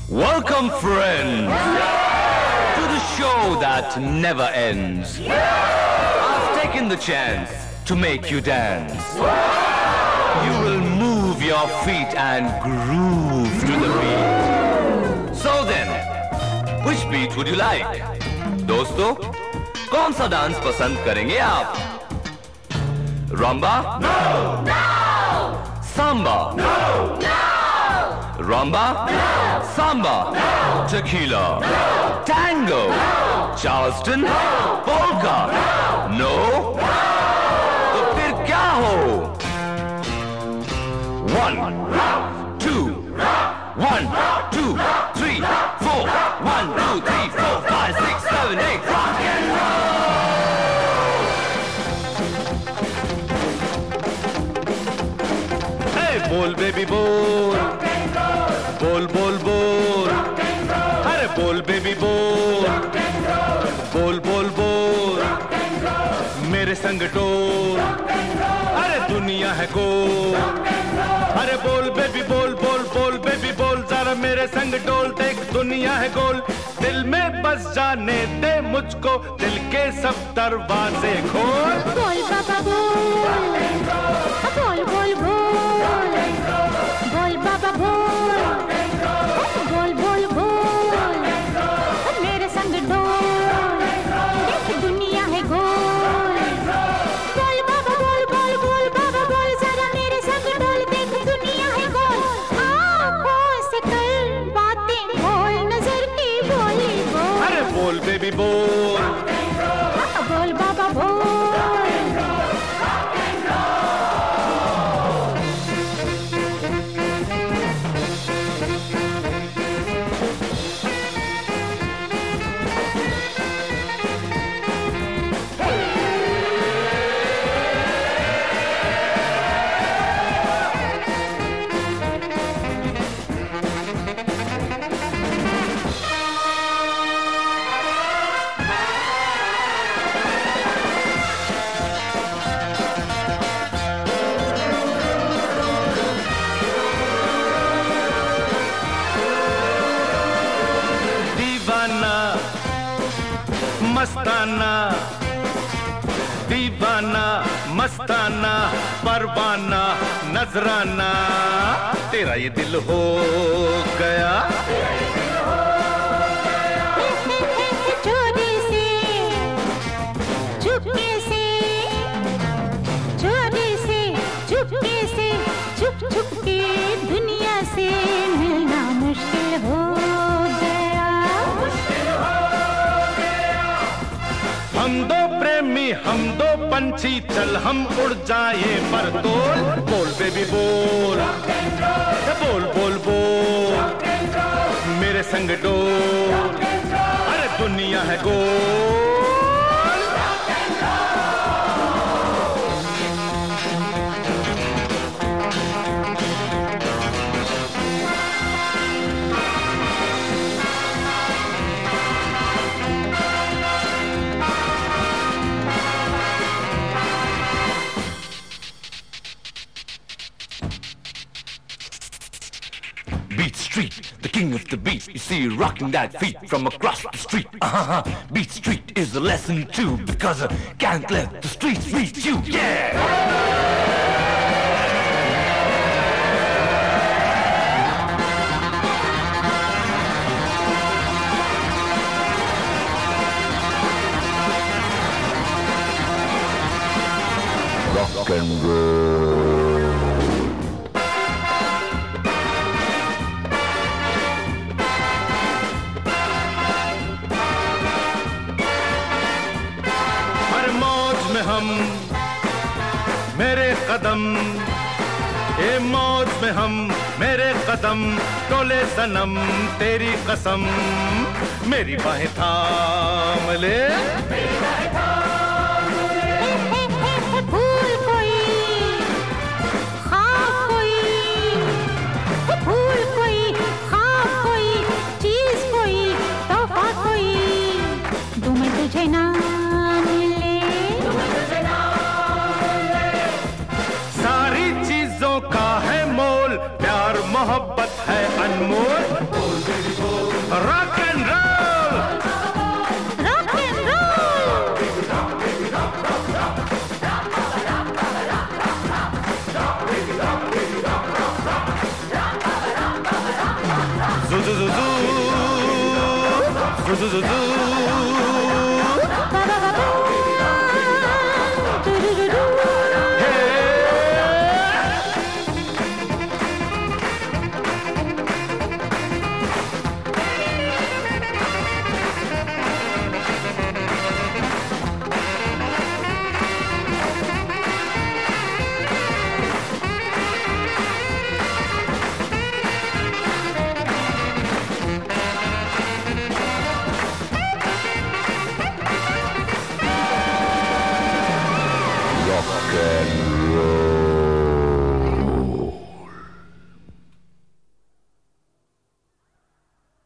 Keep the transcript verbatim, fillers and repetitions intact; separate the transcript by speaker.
Speaker 1: Welcome, friends, to the show that never ends. I've taken the chance to make you dance. You will move your feet and groove to the beat. So then, which beat would you like? दोस्तों, कौन सा dance पसंद करेंगे आप? Rumba?
Speaker 2: No! No!
Speaker 1: Samba?
Speaker 2: No! No!
Speaker 1: Rumba?
Speaker 2: No!
Speaker 1: Samba?
Speaker 2: No!
Speaker 1: Tequila?
Speaker 2: No!
Speaker 1: Tango?
Speaker 2: No!
Speaker 1: Charleston?
Speaker 2: No!
Speaker 1: Polka?
Speaker 2: No!
Speaker 1: No?
Speaker 2: No!
Speaker 1: तो फिर क्या हो? One, two, one, two, three, four, one, two, three, four, five, six, seven, eight, rock and roll! Hey, बोल baby बोल, बोल बोल बोल, अरे बोल बेबी बोल, बोल बोल बोल, मेरे संग डोल, अरे दुनिया है गोल, अरे बोल बेबी बोल बोल बोल बेबी बोल, जरा मेरे संग डोल, देख दुनिया है गोल, दिल में बस जाने दे मुझको, दिल के सब दरवाजे खोल।
Speaker 3: बोल बाबा बोल, बोल बोल बोल, बोल बाबा बोल, बोल बोल बोल, मेरे संग डोल, देख दुनिया है गोल, बोल बाबा बोल बोल बोल बाबा बोल, जरा मेरे संग डोल, देख दुनिया है गोल, आँखों से कर बातें बोल, नजर की बोली बोल,
Speaker 1: अरे बोल बेबी बोल,
Speaker 3: बोल बाबा बोल।
Speaker 1: मस्ताना दीवाना मस्ताना परवाना नजराना, तेरा ये दिल हो गया,
Speaker 3: चोरी से चुपके से, चोरी से चुपके से, छुप छुप के दुनिया से मिलना मुश्किल हो गया,
Speaker 1: हम दो प्रेमी हम दो पंछी, चल हम उड़ जाए पर तोल, बोल बेबी बोल, बोल बोल बोल, मेरे संग डोल, अरे दुनिया है गोल। Beat Street, the king of the beat. You see you rocking that feet from across the street. Uh-huh. Beat Street is a lesson too, because I can't let the streets beat you. Yeah! Rock and roll. हम मेरे कदम, ए मौज में हम मेरे कदम, टोले सनम तेरी कसम, मेरी बाहें थाम ले, मेरी बाहें थाम ले,
Speaker 3: फूल कोई ख्वाब कोई, फूल कोई ख्वाब कोई, चीज कोई तोहफा कोई, दूं मैं तुझे ना
Speaker 1: का है मोल, प्यार मोहब्बत है अनमोल, बोल बेबी जू जू जू